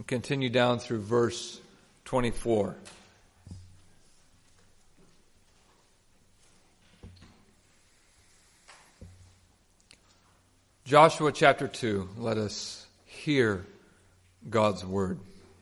Continue down through verse 24. Joshua chapter 2, let us hear God's word.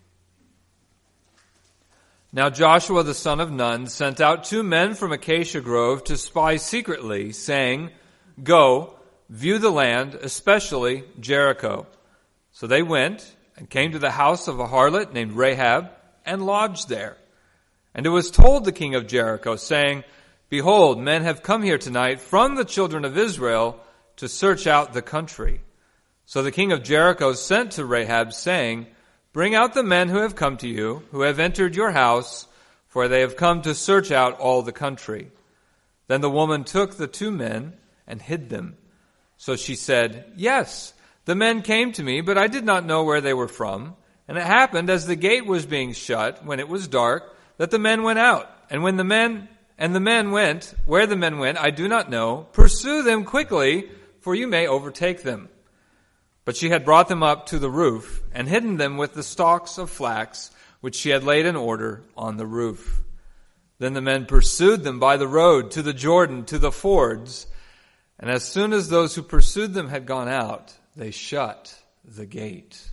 Now Joshua the son of Nun sent out 2 men from Acacia Grove to spy secretly, saying, "Go, view the land, especially Jericho." So they went and came to the house of a harlot named Rahab and lodged there. And it was told the king of Jericho, saying, "Behold, men have come here tonight from the children of Israel to search out the country." So the king of Jericho sent to Rahab, saying, "Bring out the men who have come to you, who have entered your house, for they have come to search out all the country." Then the woman took the 2 men and hid them. So she said, "Yes, the men came to me, but I did not know where they were from. And it happened as the gate was being shut, when it was dark, that the men went out. And the men went, where the men went, I do not know. Pursue them quickly, for you may overtake them." But she had brought them up to the roof and hidden them with the stalks of flax, which she had laid in order on the roof. Then the men pursued them by the road to the Jordan, to the fords. And as soon as those who pursued them had gone out, they shut the gate.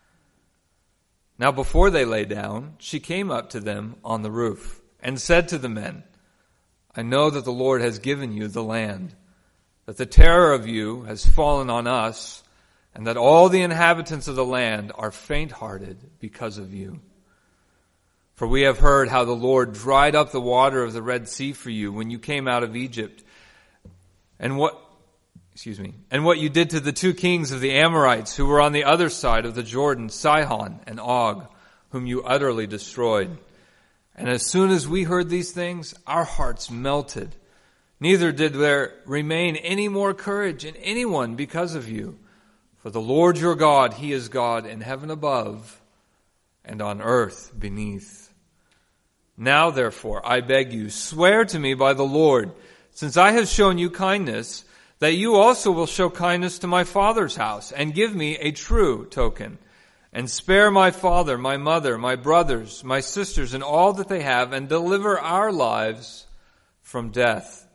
Now before they lay down, she came up to them on the roof and said to the men, "I know that the Lord has given you the land, that the terror of you has fallen on us, and that all the inhabitants of the land are faint-hearted because of you. For we have heard how the Lord dried up the water of the Red Sea for you when you came out of Egypt, and what you did to the 2 kings of the Amorites who were on the other side of the Jordan, Sihon and Og, whom you utterly destroyed. And as soon as we heard these things, our hearts melted. Neither did there remain any more courage in anyone because of you. For the Lord your God, He is God in heaven above and on earth beneath. Now therefore, I beg you, swear to me by the Lord, since I have shown you kindness, that you also will show kindness to my father's house, and give me a true token, and spare my father, my mother, my brothers, my sisters, and all that they have, and deliver our lives from death."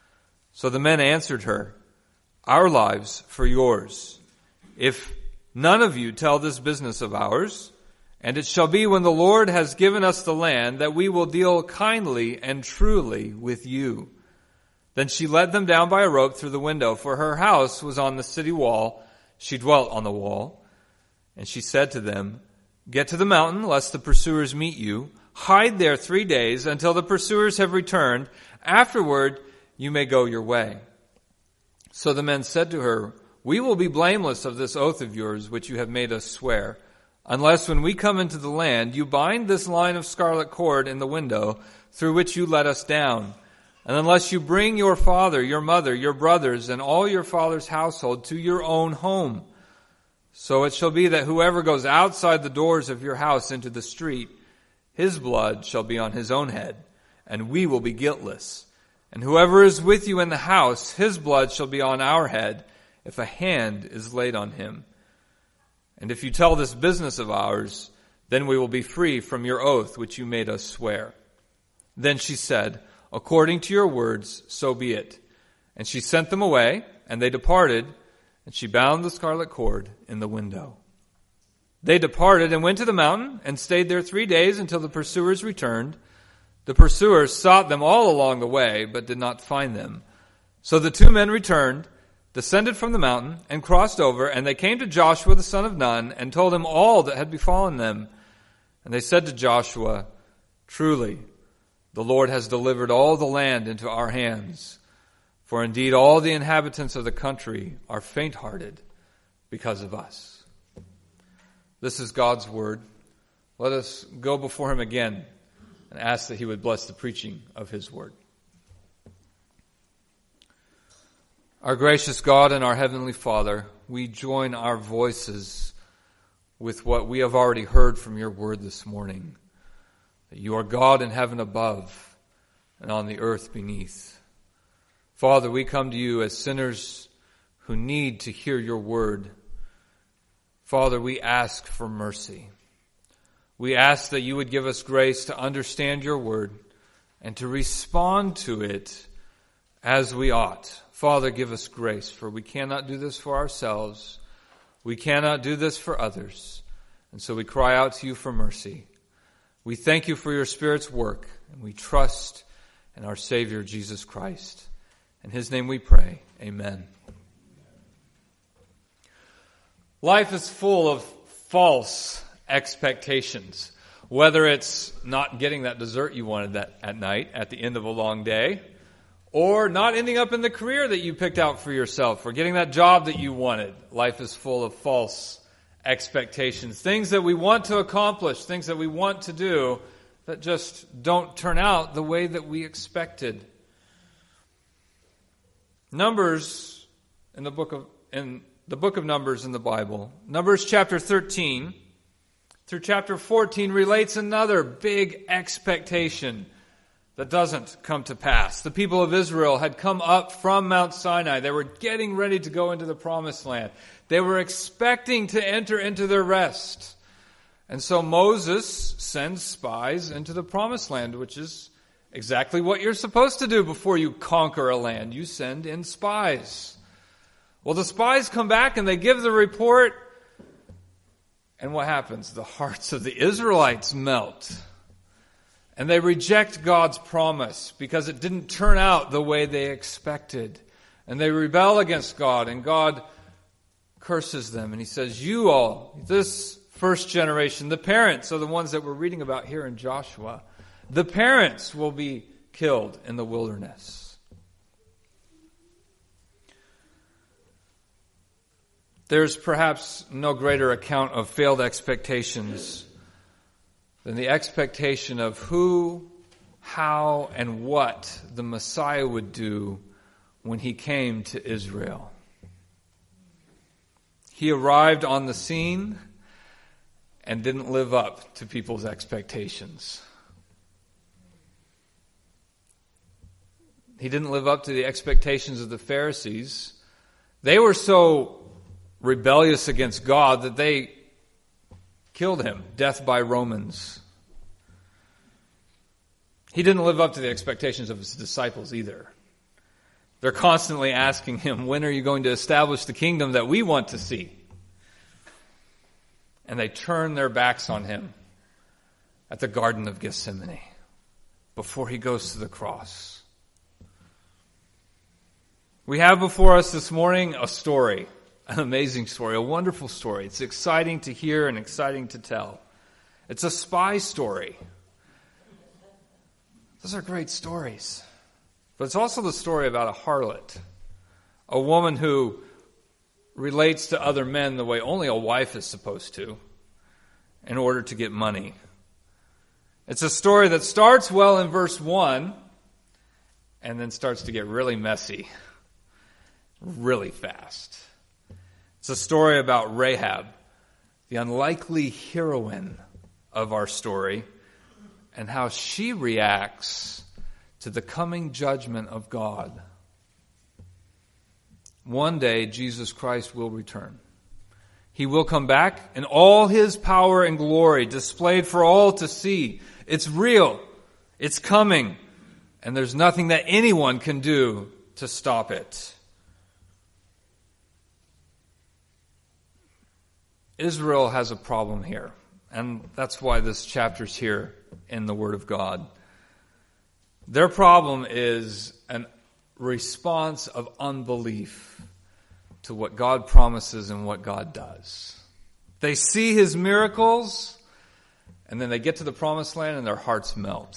So the men answered her, "Our lives for yours, if none of you tell this business of ours. And it shall be when the Lord has given us the land that we will deal kindly and truly with you." Then she led them down by a rope through the window, for her house was on the city wall. She dwelt on the wall. And she said to them, "Get to the mountain, lest the pursuers meet you. Hide there 3 days until the pursuers have returned. Afterward, you may go your way." So the men said to her, "We will be blameless of this oath of yours, which you have made us swear, unless when we come into the land, you bind this line of scarlet cord in the window through which you let us down. And unless you bring your father, your mother, your brothers, and all your father's household to your own home. So it shall be that whoever goes outside the doors of your house into the street, his blood shall be on his own head, and we will be guiltless. And whoever is with you in the house, his blood shall be on our head, if a hand is laid on him. And if you tell this business of ours, then we will be free from your oath which you made us swear." Then she said, "According to your words, so be it." And she sent them away, and they departed, and she bound the scarlet cord in the window. They departed and went to the mountain, and stayed there 3 days until the pursuers returned. The pursuers sought them all along the way, but did not find them. So the 2 men returned, descended from the mountain, and crossed over, and they came to Joshua the son of Nun, and told him all that had befallen them. And they said to Joshua, "Truly, the Lord has delivered all the land into our hands. For indeed all the inhabitants of the country are faint-hearted because of us." This is God's word. Let us go before Him again and ask that He would bless the preaching of His word. Our gracious God and our Heavenly Father, we join our voices with what we have already heard from your word this morning, that you are God in heaven above and on the earth beneath. Father, we come to you as sinners who need to hear your word. Father, we ask for mercy. We ask that you would give us grace to understand your word and to respond to it as we ought. Father, give us grace, for we cannot do this for ourselves. We cannot do this for others. And so we cry out to you for mercy. We thank you for your Spirit's work, and we trust in our Savior, Jesus Christ. In his name we pray. Amen. Life is full of false expectations. Whether it's not getting that dessert you wanted at night at the end of a long day, or not ending up in the career that you picked out for yourself, or getting that job that you wanted. Life is full of false expectations. Things that we want to accomplish, things that we want to do, that just don't turn out the way that we expected. Numbers in the book of Numbers in the Bible, Numbers chapter 13 through chapter 14 relates another big expectation that doesn't come to pass. The people of Israel had come up from Mount Sinai. They were getting ready to go into the promised land. They were expecting to enter into their rest. And so Moses sends spies into the promised land, which is exactly what you're supposed to do before you conquer a land. You send in spies. Well, the spies come back and they give the report. And what happens? The hearts of the Israelites melt. And they reject God's promise because it didn't turn out the way they expected. And they rebel against God, and God curses them. And he says, you all, this first generation, the parents are the ones that we're reading about here in Joshua. The parents will be killed in the wilderness. There's perhaps no greater account of failed expectations than the expectation of who, how, and what the Messiah would do when he came to Israel. He arrived on the scene and didn't live up to people's expectations. He didn't live up to the expectations of the Pharisees. They were so rebellious against God that they killed him, death by Romans. He didn't live up to the expectations of his disciples either. They're constantly asking him, when are you going to establish the kingdom that we want to see? And they turn their backs on him at the Garden of Gethsemane before he goes to the cross. We have before us this morning a story. An amazing story, a wonderful story. It's exciting to hear and exciting to tell. It's a spy story. Those are great stories. But it's also the story about a harlot, a woman who relates to other men the way only a wife is supposed to in order to get money. It's a story that starts well in verse 1 and then starts to get really messy really fast. It's a story about Rahab, the unlikely heroine of our story, and how she reacts to the coming judgment of God. One day, Jesus Christ will return. He will come back in all his power and glory, displayed for all to see. It's real. It's coming. And there's nothing that anyone can do to stop it. Israel has a problem here, and that's why this chapter's here in the Word of God. Their problem is a response of unbelief to what God promises and what God does. They see his miracles, and then they get to the promised land and their hearts melt.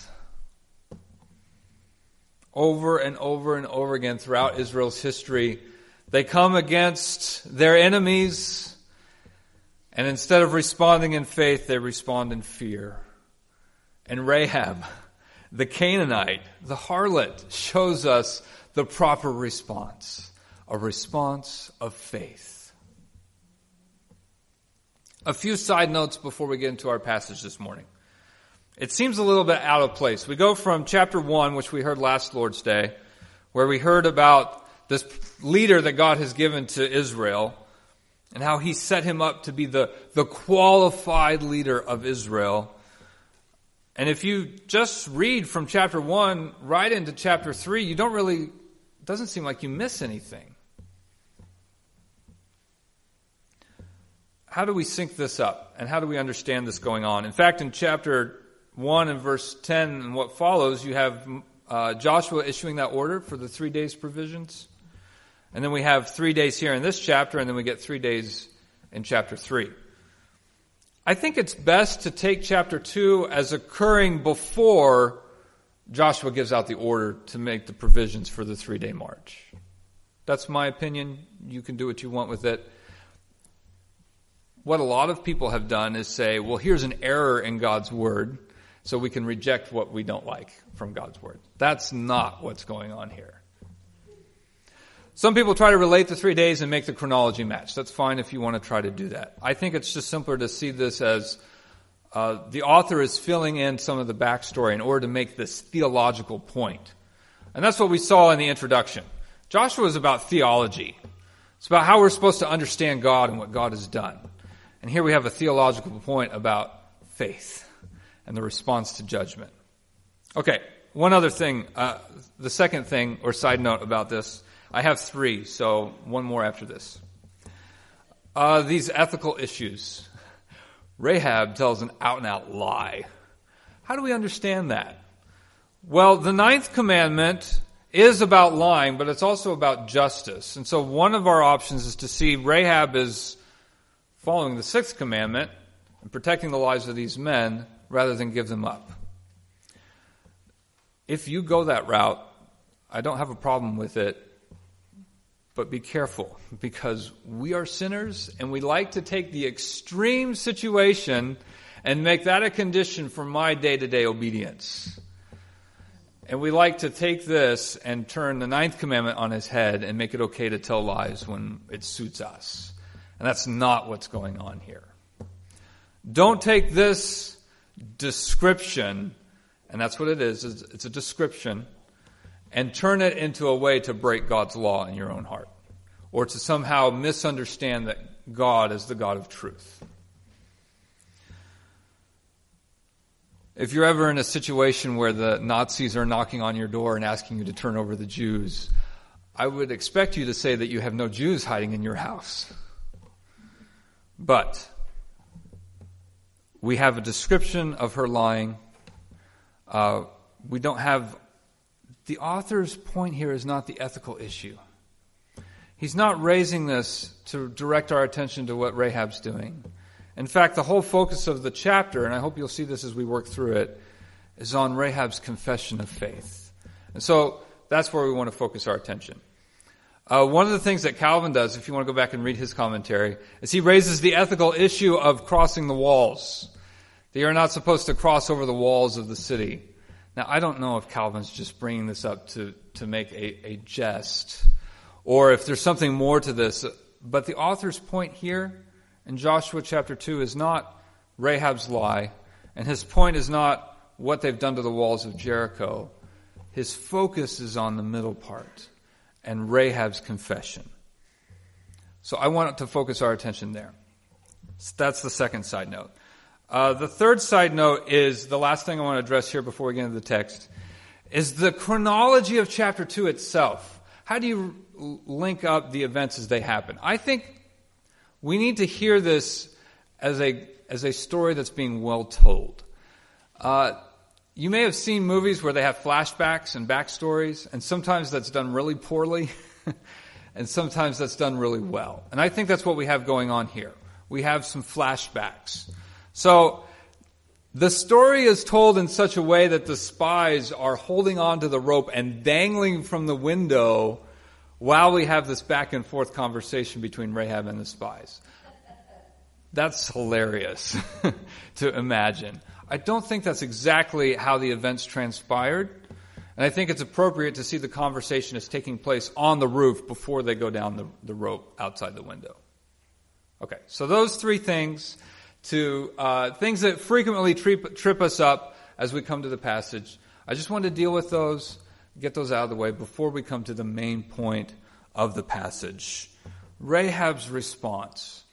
Over and over and over again throughout Israel's history, they come against their enemies, and instead of responding in faith, they respond in fear. And Rahab, the Canaanite, the harlot, shows us the proper response, a response of faith. A few side notes before we get into our passage this morning. It seems a little bit out of place. We go from chapter 1, which we heard last Lord's Day, where we heard about this leader that God has given to Israel, and how he set him up to be the qualified leader of Israel. And if you just read from chapter 1 right into chapter 3, it doesn't seem like you miss anything. How do we sync this up? And how do we understand this going on? In fact, in chapter 1 and verse 10 and what follows, you have Joshua issuing that order for the 3 days provisions. And then we have 3 days here in this chapter, and then we get 3 days in chapter 3. I think it's best to take chapter 2 as occurring before Joshua gives out the order to make the provisions for the 3-day march. That's my opinion. You can do what you want with it. What a lot of people have done is say, well, here's an error in God's word, so we can reject what we don't like from God's word. That's not what's going on here. Some people try to relate the 3 days and make the chronology match. That's fine if you want to try to do that. I think it's just simpler to see this as the author is filling in some of the backstory in order to make this theological point. And that's what we saw in the introduction. Joshua is about theology. It's about how we're supposed to understand God and what God has done. And here we have a theological point about faith and the response to judgment. Okay, one other thing, the second thing or side note about this. I have 3, so one more after this. These ethical issues. Rahab tells an out-and-out lie. How do we understand that? Well, the 9th commandment is about lying, but it's also about justice. And so one of our options is to see Rahab is following the 6th commandment and protecting the lives of these men rather than give them up. If you go that route, I don't have a problem with it. But be careful, because we are sinners and we like to take the extreme situation and make that a condition for my day-to-day obedience. And we like to take this and turn the 9th commandment on its head and make it okay to tell lies when it suits us. And that's not what's going on here. Don't take this description, and that's what it is, it's a description, and turn it into a way to break God's law in your own heart, or to somehow misunderstand that God is the God of truth. If you're ever in a situation where the Nazis are knocking on your door and asking you to turn over the Jews, I would expect you to say that you have no Jews hiding in your house. But we have a description of her lying. We don't have... The author's point here is not the ethical issue. He's not raising this to direct our attention to what Rahab's doing. In fact, the whole focus of the chapter, and I hope you'll see this as we work through it, is on Rahab's confession of faith. And so that's where we want to focus our attention. One of the things that Calvin does, if you want to go back and read his commentary, is he raises the ethical issue of crossing the walls. That you're not supposed to cross over the walls of the city. Now, I don't know if Calvin's just bringing this up to make a jest, or if there's something more to this. But the author's point here in Joshua chapter 2 is not Rahab's lie, and his point is not what they've done to the walls of Jericho. His focus is on the middle part, and Rahab's confession. So I want to focus our attention there. So that's the second side note. The third side note is, the last thing I want to address here before we get into the text, is the chronology of chapter 2 itself. How do you link up the events as they happen? I think we need to hear this as a story that's being well told. You may have seen movies where they have flashbacks and backstories, and sometimes that's done really poorly, and sometimes that's done really well. And I think that's what we have going on here. We have some flashbacks. So the story is told in such a way that the spies are holding on to the rope and dangling from the window while we have this back and forth conversation between Rahab and the spies. That's hilarious to imagine. I don't think that's exactly how the events transpired. And I think it's appropriate to see the conversation as taking place on the roof before they go down the rope outside the window. Okay, so those three things, things that frequently trip us up as we come to the passage. I just wanted to deal with those, get those out of the way before we come to the main point of the passage. Rahab's response.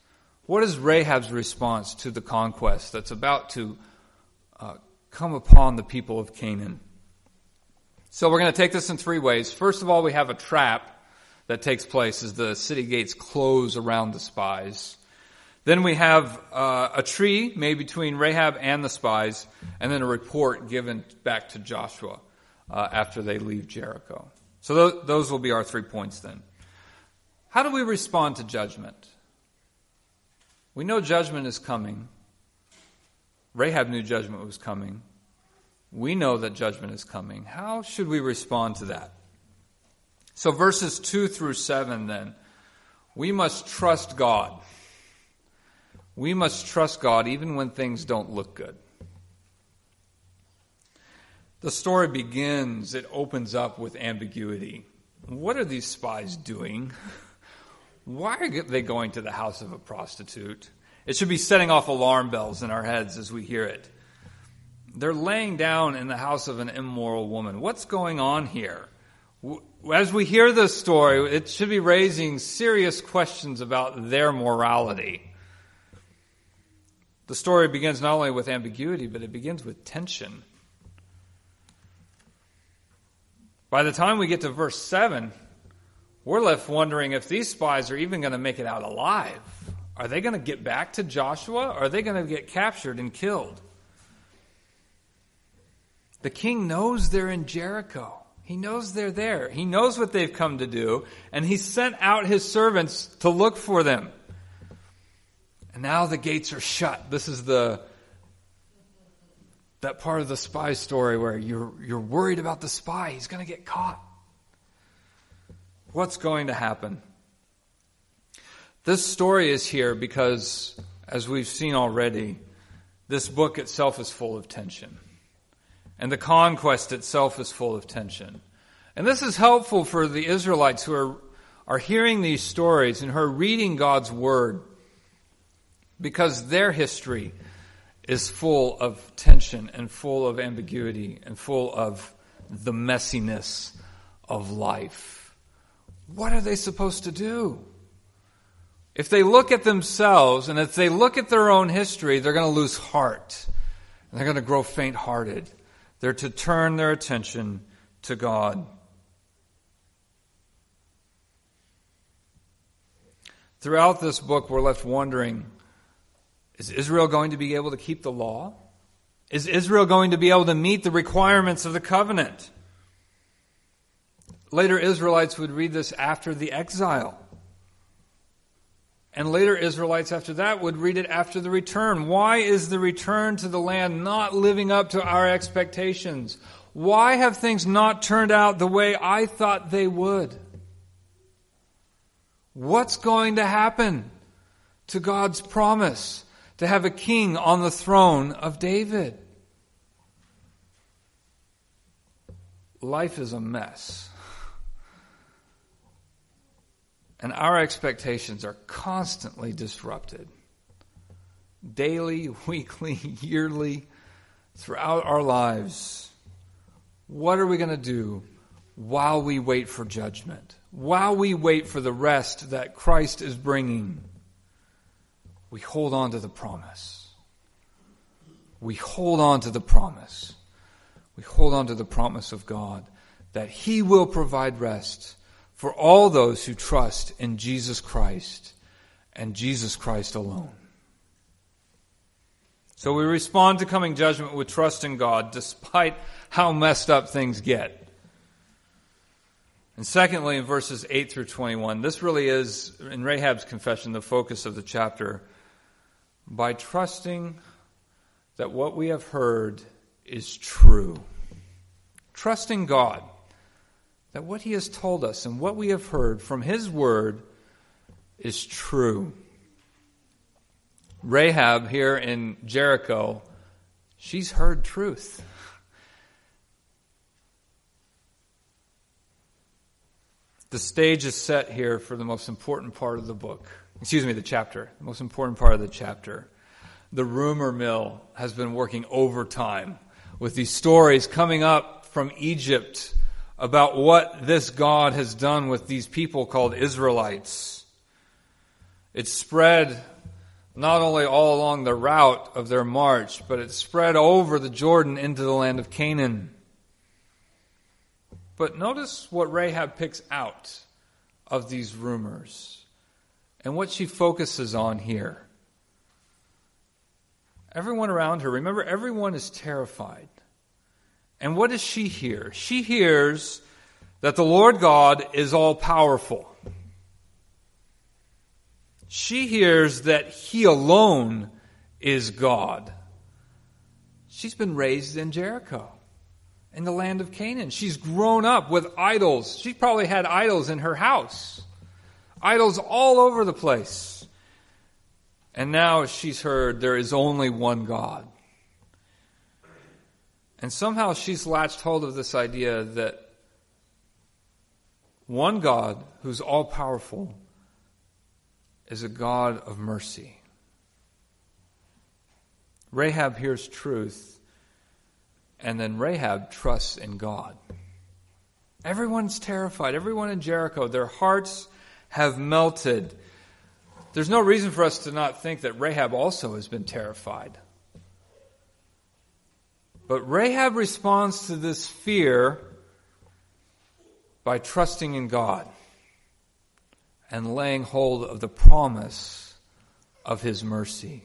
What is Rahab's response to the conquest that's about to come upon the people of Canaan? So we're going to take this in three ways. First of all, we have a trap that takes place as the city gates close around the spies. Then we have a tree made between Rahab and the spies, and then a report given back to Joshua after they leave Jericho. So those will be our 3 points then. How do we respond to judgment? We know judgment is coming. Rahab knew judgment was coming. We know that judgment is coming. How should we respond to that? So verses 2 through 7 then, we must trust God. We must trust God even when things don't look good. The story begins, it opens up with ambiguity. What are these spies doing? Why are they going to the house of a prostitute? It should be setting off alarm bells in our heads as we hear it. They're laying down in the house of an immoral woman. What's going on here? As we hear this story, it should be raising serious questions about their morality. The story begins not only with ambiguity, but it begins with tension. By the time we get to verse 7, we're left wondering if these spies are even going to make it out alive. Are they going to get back to Joshua? Or are they going to get captured and killed? The king knows they're in Jericho. He knows they're there. He knows what they've come to do, and he sent out his servants to look for them. And now the gates are shut. This is that part of the spy story where you're worried about the spy. He's going to get caught. What's going to happen? This story is here because, as we've seen already, this book itself is full of tension. And the conquest itself is full of tension. And this is helpful for the Israelites who are hearing these stories and who are reading God's Word, because their history is full of tension and full of ambiguity and full of the messiness of life. What are they supposed to do? If they look at themselves and if they look at their own history, they're going to lose heart. And they're going to grow faint-hearted. They're to turn their attention to God. Throughout this book, we're left wondering, is Israel going to be able to keep the law? Is Israel going to be able to meet the requirements of the covenant? Later Israelites would read this after the exile. And later Israelites after that would read it after the return. Why is the return to the land not living up to our expectations? Why have things not turned out the way I thought they would? What's going to happen to God's promise to have a king on the throne of David? Life is a mess. And our expectations are constantly disrupted. Daily, weekly, yearly, throughout our lives. What are we going to do while we wait for judgment? While we wait for the rest that Christ is bringing? We hold on to the promise. We hold on to the promise. We hold on to the promise of God that He will provide rest for all those who trust in Jesus Christ and Jesus Christ alone. So we respond to coming judgment with trust in God despite how messed up things get. And secondly, in verses 8 through 21, this really is, in Rahab's confession, the focus of the chapter. By trusting that what we have heard is true. Trusting God that what He has told us and what we have heard from His Word is true. Rahab here in Jericho, she's heard truth. The stage is set here for the most important part of the book. The chapter. The most important part of the chapter. The rumor mill has been working overtime with these stories coming up from Egypt about what this God has done with these people called Israelites. It's spread not only all along the route of their march, but it spread over the Jordan into the land of Canaan. But notice what Rahab picks out of these rumors and what she focuses on here. Everyone around her, remember, everyone is terrified. And what does she hear? She hears that the Lord God is all-powerful. She hears that He alone is God. She's been raised in Jericho, in the land of Canaan. She's grown up with idols. She probably had idols in her house. Idols all over the place. And now she's heard there is only one God. And somehow she's latched hold of this idea that one God who's all-powerful is a God of mercy. Rahab hears truth, and then Rahab trusts in God. Everyone's terrified. Everyone in Jericho, their hearts have melted. There's no reason for us to not think that Rahab also has been terrified. But Rahab responds to this fear by trusting in God and laying hold of the promise of His mercy.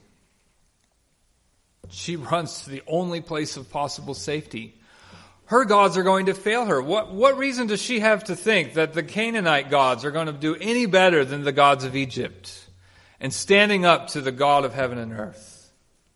She runs to the only place of possible safety. Her gods are going to fail her. What reason does she have to think that the Canaanite gods are going to do any better than the gods of Egypt and standing up to the God of heaven and earth?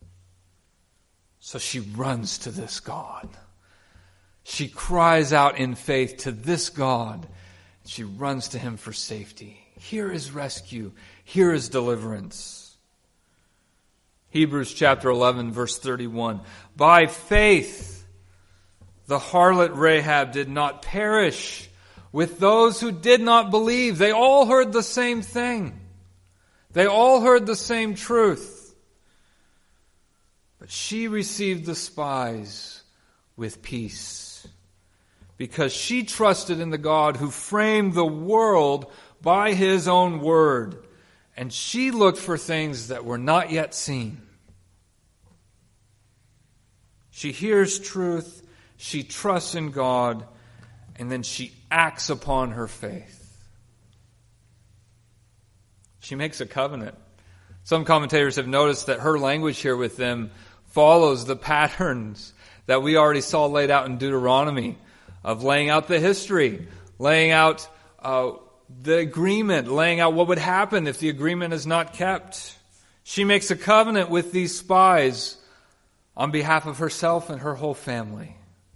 So she runs to this God. She cries out in faith to this God. She runs to Him for safety. Here is rescue. Here is deliverance. Hebrews chapter 11, verse 31. By faith, the harlot Rahab did not perish with those who did not believe. They all heard the same thing. They all heard the same truth. But she received the spies with peace, because she trusted in the God who framed the world by His own word, and she looked for things that were not yet seen. She hears truth, she trusts in God, and then she acts upon her faith. She makes a covenant. Some commentators have noticed that her language here with them follows the patterns that we already saw laid out in Deuteronomy, of laying out the history, laying out the agreement, laying out what would happen if the agreement is not kept. She makes a covenant with these spies on behalf of herself and her whole family.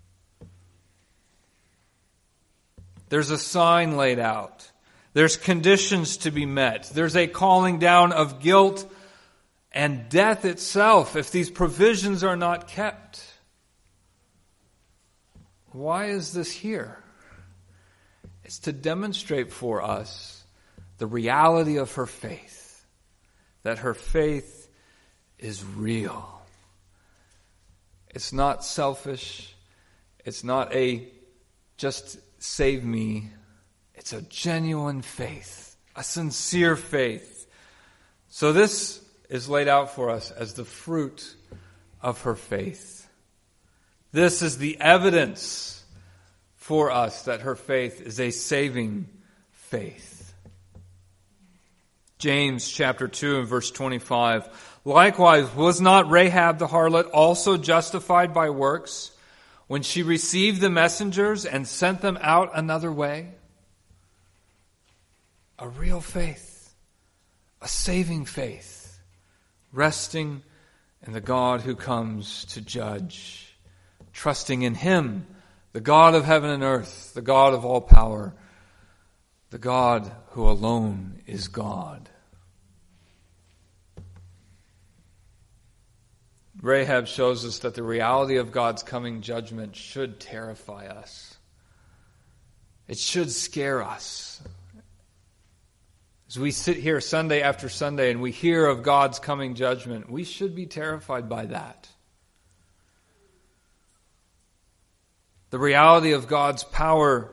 There's a sign laid out. There's conditions to be met. There's a calling down of guilt and death itself if these provisions are not kept. Why is this here? It's to demonstrate for us the reality of her faith, that her faith is real. It's not selfish. It's not a just save me. It's a genuine faith, a sincere faith. So this is laid out for us as the fruit of her faith. This is the evidence for us that her faith is a saving faith. James chapter 2 and verse 25. Likewise, was not Rahab the harlot also justified by works when she received the messengers and sent them out another way? A real faith, a saving faith, resting in the God who comes to judge, trusting in Him, the God of heaven and earth, the God of all power, the God who alone is God. Rahab shows us that the reality of God's coming judgment should terrify us. It should scare us. As we sit here Sunday after Sunday and we hear of God's coming judgment, we should be terrified by that. The reality of God's power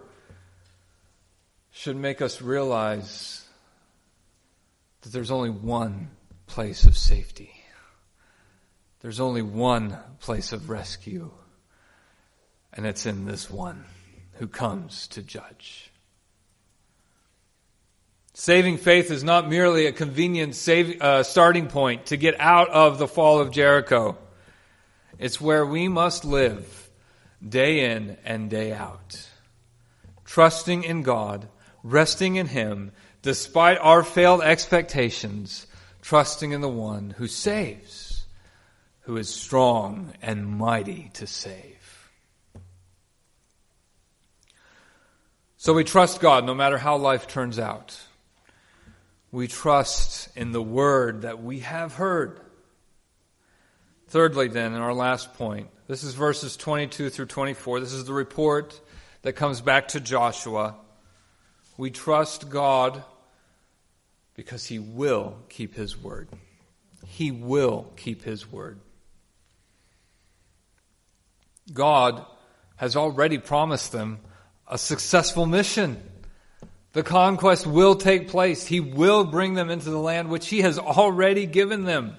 should make us realize that there's only one place of safety. There's only one place of rescue, and it's in this one who comes to judge. Saving faith is not merely a convenient starting point to get out of the fall of Jericho. It's where we must live day in and day out, trusting in God, resting in Him, despite our failed expectations, trusting in the one who saves, who is strong and mighty to save. So we trust God no matter how life turns out. We trust in the word that we have heard. Thirdly, then, in our last point, this is verses 22 through 24. This is the report that comes back to Joshua. We trust God because He will keep His word. He will keep His word. God has already promised them a successful mission. The conquest will take place. He will bring them into the land which He has already given them.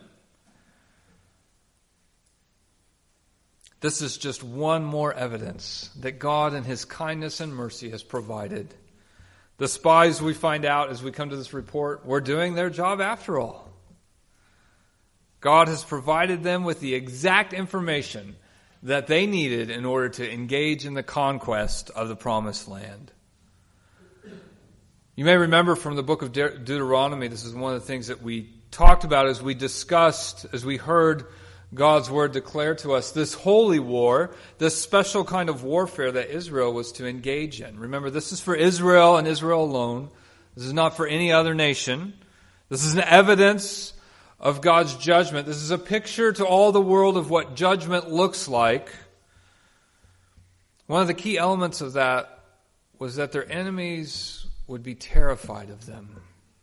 This is just one more evidence that God in His kindness and mercy has provided. The spies, we find out as we come to this report, were doing their job after all. God has provided them with the exact information that they needed in order to engage in the conquest of the promised land. You may remember from the book of Deuteronomy, this is one of the things that we talked about as we discussed, as we heard God's word declare to us this holy war, this special kind of warfare that Israel was to engage in. Remember, this is for Israel and Israel alone. This is not for any other nation. This is an evidence of God's judgment. This is a picture to all the world of what judgment looks like. One of the key elements of that was that their enemies would be terrified of them.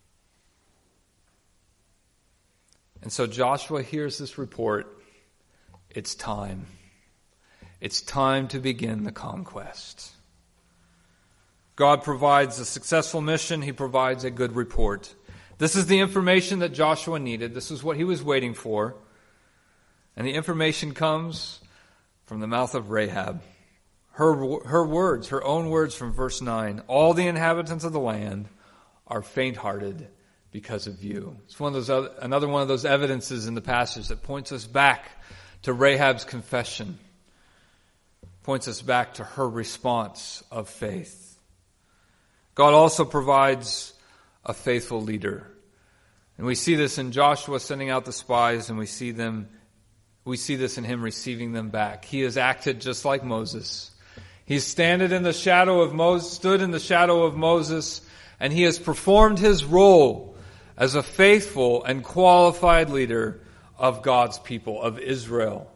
And so Joshua hears this report. It's time. It's time to begin the conquest. God provides a successful mission. He provides a good report. This is the information that Joshua needed. This is what he was waiting for. And the information comes from the mouth of Rahab. Her words, her own words from verse 9. All the inhabitants of the land are faint-hearted because of you. It's another one of those evidences in the passage that points us back to Rahab's confession. Points us back to her response of faith. God also provides a faithful leader. And we see this in Joshua sending out the spies, and we see this in him receiving them back. He has acted just like Moses. He stood in the shadow of Moses, and he has performed his role as a faithful and qualified leader of God's people, of Israel.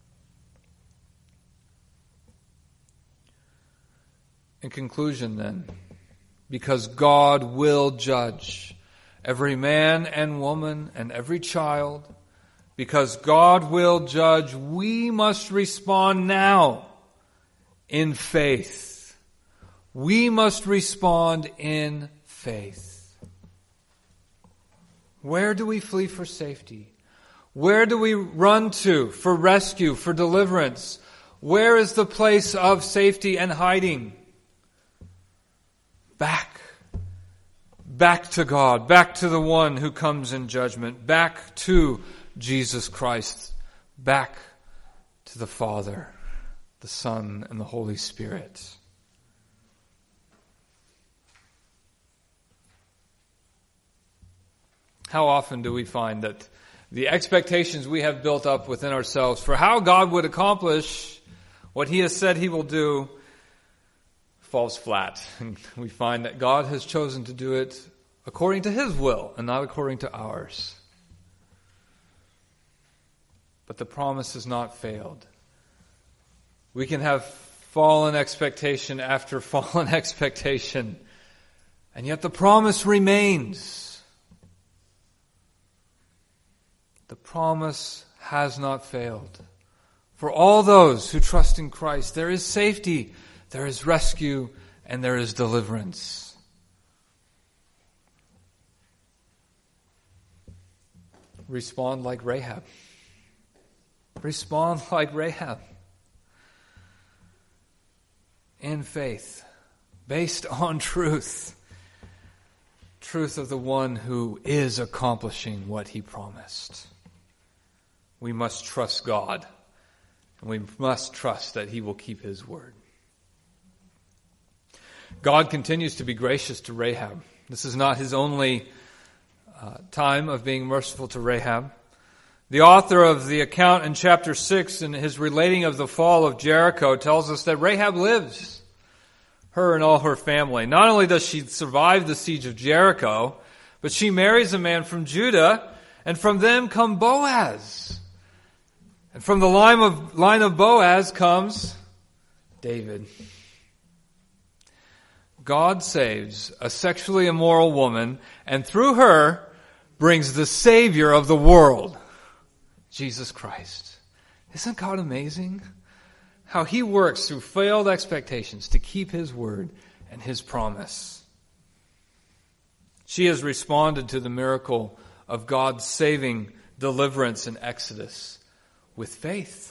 In conclusion, then, because God will judge every man and woman and every child, because God will judge, we must respond now in faith. We must respond in faith. Where do we flee for safety? Where do we run to for rescue, for deliverance? Where is the place of safety and hiding? Back to God, back to the one who comes in judgment, back to Jesus Christ, back to the Father, the Son, and the Holy Spirit. How often do we find that the expectations we have built up within ourselves for how God would accomplish what He has said He will do falls flat. And we find that God has chosen to do it according to His will and not according to ours. But the promise has not failed. We can have fallen expectation after fallen expectation, and yet the promise remains. The promise has not failed. For all those who trust in Christ, there is safety, there is rescue, and there is deliverance. respond like Rahab. Respond like Rahab. In faith, based on truth. Truth of the one who is accomplishing what he promised. We must trust God, and we must trust that he will keep his word. God continues to be gracious to Rahab. This is not his only time of being merciful to Rahab. The author of the account in chapter 6, in his relating of the fall of Jericho, tells us that Rahab lives, her and all her family. Not only does she survive the siege of Jericho, but she marries a man from Judah, and from them come Boaz. And from the line of Boaz comes David. God saves a sexually immoral woman, and through her brings the Savior of the world, Jesus Christ. Isn't God amazing? How he works through failed expectations to keep his word and his promise. She has responded to the miracle of God's saving deliverance in Exodus with faith.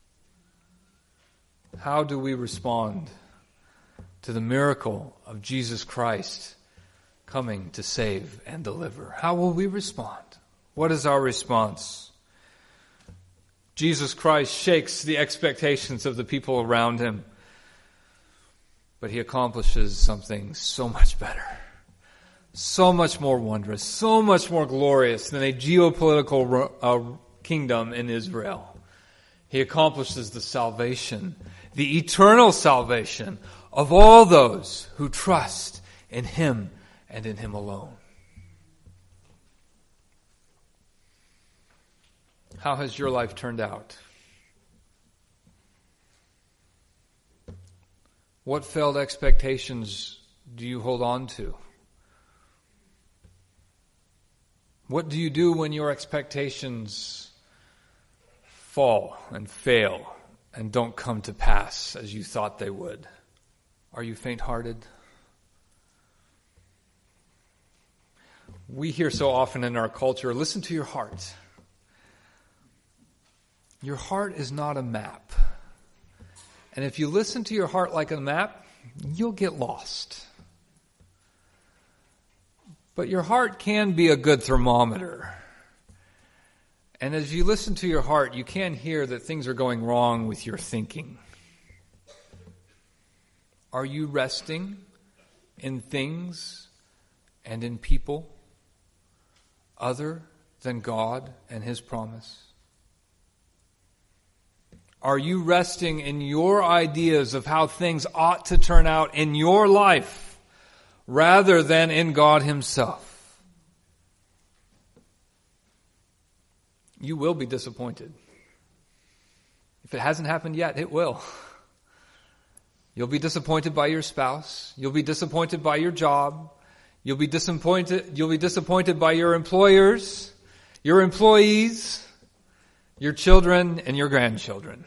How do we respond to the miracle of Jesus Christ coming to save and deliver? How will we respond? What is our response? Jesus Christ shakes the expectations of the people around him, but he accomplishes something so much better, so much more wondrous, so much more glorious than a geopolitical kingdom in Israel. He accomplishes the salvation, the eternal salvation of all those who trust in him and in him alone. How has your life turned out? What failed expectations do you hold on to? What do you do when your expectations fall and fail and don't come to pass as you thought they would? Are you faint-hearted? We hear so often in our culture, listen to your heart. Your heart is not a map. And if you listen to your heart like a map, you'll get lost. But your heart can be a good thermometer. And as you listen to your heart, you can hear that things are going wrong with your thinking. Are you resting in things and in people other than God and his promise? Are you resting in your ideas of how things ought to turn out in your life rather than in God himself? You will be disappointed. If it hasn't happened yet, it will. You'll be disappointed by your spouse. You'll be disappointed by your job. You'll be disappointed by your employers, your employees, your children, and your grandchildren.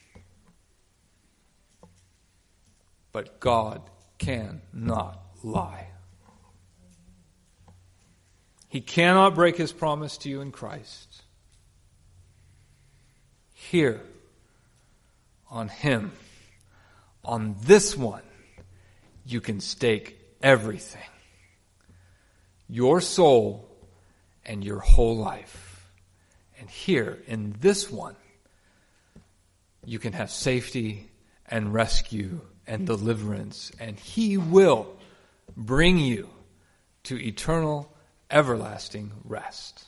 But God cannot lie. He cannot break his promise to you in Christ. Here, on him, on this one, you can stake everything. Your soul and your whole life. And here, in this one, you can have safety and rescue and deliverance. And he will bring you to eternal, everlasting rest.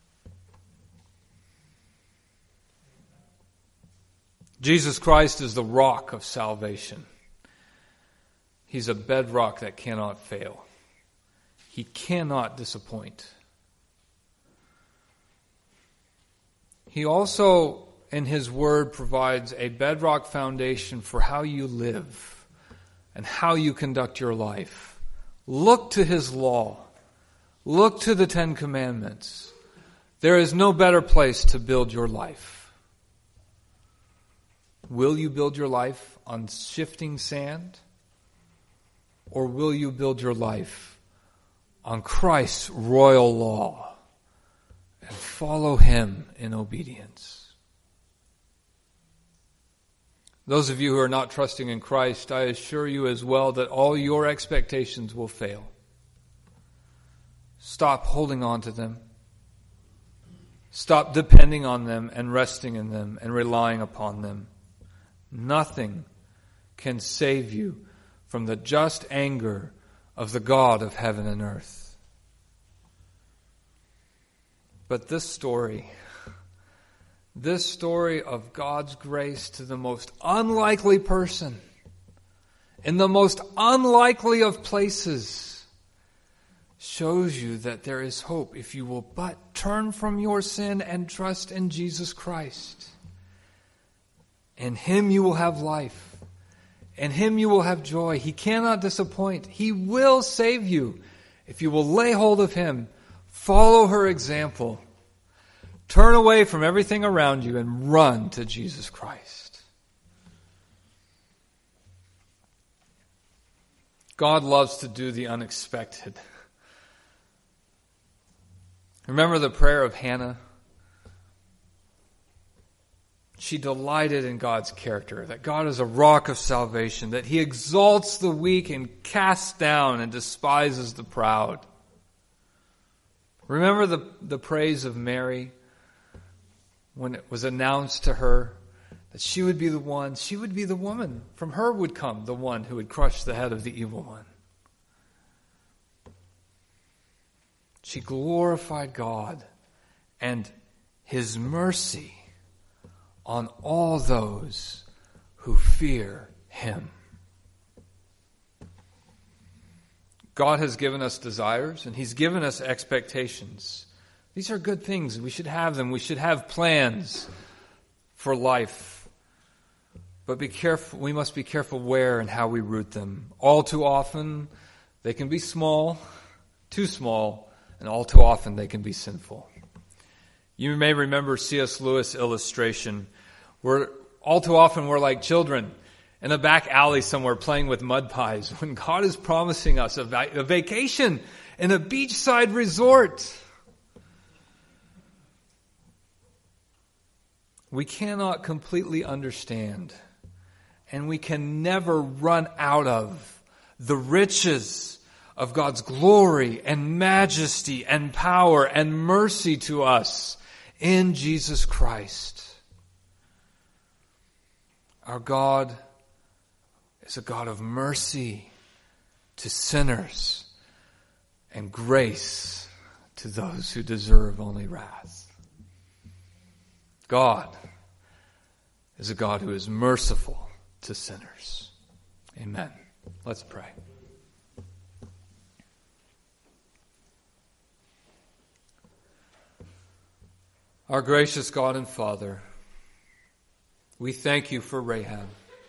Jesus Christ is the rock of salvation. He's a bedrock that cannot fail. He cannot disappoint. He also, in his word, provides a bedrock foundation for how you live and how you conduct your life. Look to his law. Look to the 10 Commandments. There is no better place to build your life. Will you build your life on shifting sand? Or will you build your life on Christ's royal law and follow him in obedience. Those of you who are not trusting in Christ, I assure you as well that all your expectations will fail. Stop holding on to them. Stop depending on them and resting in them and relying upon them. Nothing can save you from the just anger of the God of heaven and earth. But this story of God's grace to the most unlikely person, in the most unlikely of places, shows you that there is hope if you will but turn from your sin and trust in Jesus Christ. In him you will have life. In him you will have joy. He cannot disappoint. He will save you if you will lay hold of him, follow her example, turn away from everything around you and run to Jesus Christ. God loves to do the unexpected. Remember the prayer of Hannah? She delighted in God's character, that God is a rock of salvation, that he exalts the weak and casts down and despises the proud. Remember the praise of Mary when it was announced to her that she would be the woman. From her would come the one who would crush the head of the evil one. She glorified God and his mercy on all those who fear him. God has given us desires and he's given us expectations. These are good things. We should have them. We should have plans for life. But be careful. We must be careful where and how we root them. All too often, they can be small, too small, and all too often they can be sinful. You may remember C.S. Lewis' illustration where all too often we're like children in a back alley somewhere playing with mud pies when God is promising us a vacation in a beachside resort. We cannot completely understand, and we can never run out of the riches of God's glory and majesty and power and mercy to us in Jesus Christ. Our God is a God of mercy to sinners and grace to those who deserve only wrath. God is a God who is merciful to sinners. Amen. Let's pray. Our gracious God and Father, we thank you for Rahab.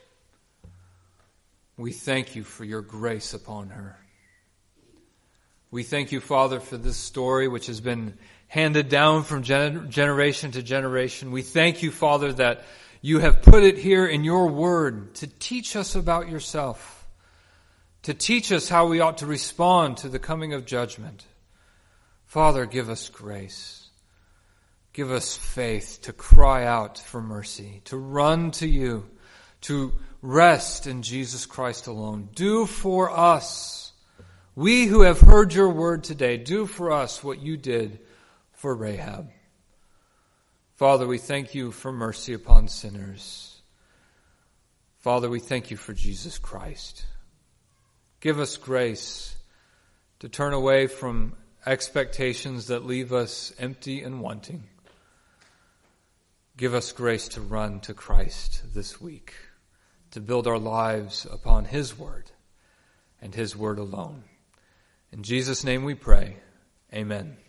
We thank you for your grace upon her. We thank you, Father, for this story which has been handed down from generation to generation. We thank you, Father, that you have put it here in your word to teach us about yourself, to teach us how we ought to respond to the coming of judgment. Father, give us grace. Give us faith to cry out for mercy, to run to you, to rest in Jesus Christ alone. Do for us, we who have heard your word today, do for us what you did for Rahab. Father, we thank you for mercy upon sinners. Father, we thank you for Jesus Christ. Give us grace to turn away from expectations that leave us empty and wanting. Give us grace to run to Christ this week, to build our lives upon his word and his word alone. In Jesus' name we pray. Amen.